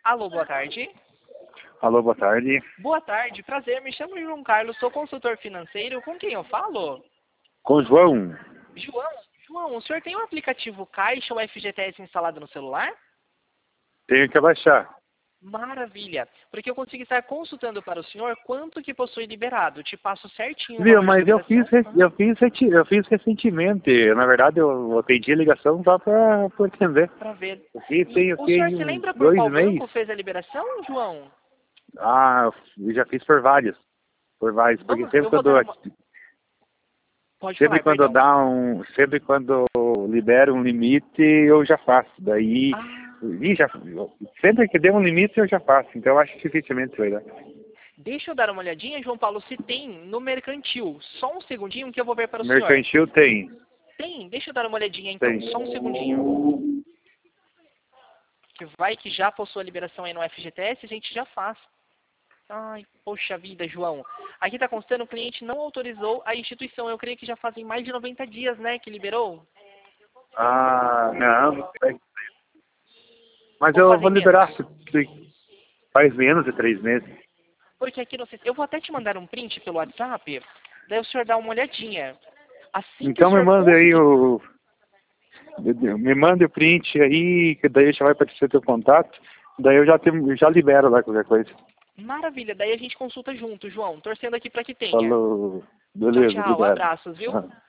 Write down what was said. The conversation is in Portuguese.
Alô, boa tarde. Alô, boa tarde. Boa tarde, prazer, me chamo João Carlos, sou consultor financeiro, com quem eu falo? Com o João. João, o senhor tem um aplicativo Caixa ou FGTS instalado no celular? Tenho que abaixar. Maravilha, porque eu consigo estar consultando para o senhor quanto que possui liberado, te passo certinho o Viu, valor de mas liberação. eu fiz recentemente. Na verdade, eu atendi a ligação só para atender. Para ver. Eu fiz, E eu o fiz senhor se uns lembra por 2 qual meses. banco fez a liberação, João? Ah, eu já fiz por vários. Por vários. Porque Vamos, eu vou dar uma... Pode falar, perdão. sempre quando libera um limite, eu já faço. Daí, Ah, sempre que der um limite, eu já faço. Então, eu acho que dificilmente vai dar. deixa eu dar uma olhadinha, João Paulo, se tem no mercantil. Só um segundinho que eu vou ver para o senhor. Mercantil tem. Tem? Deixa eu dar uma olhadinha então, Tem. só um segundinho. Que vai que já possui a liberação aí no FGTS, a gente já faz. Ai, poxa vida, João. Aqui tá constando, o cliente não autorizou a instituição. Eu creio que já fazem mais de 90 dias, né, que liberou. Ah, não sei. Mas Ou eu fazem vou menos? liberar faz menos de 3 meses. Porque aqui no sistema... Eu vou até te mandar um print pelo WhatsApp, daí o senhor dá uma olhadinha. Assim que o Então me senhor manda aí conseguir... me manda o print aí, que daí já vai aparecer teu contato. Daí eu já libero lá qualquer coisa. Maravilha, daí a gente consulta junto, João. Torcendo aqui para que tenha. Falou. Tchau, Beleza, tchau. obrigado. Abraços, viu? Ah.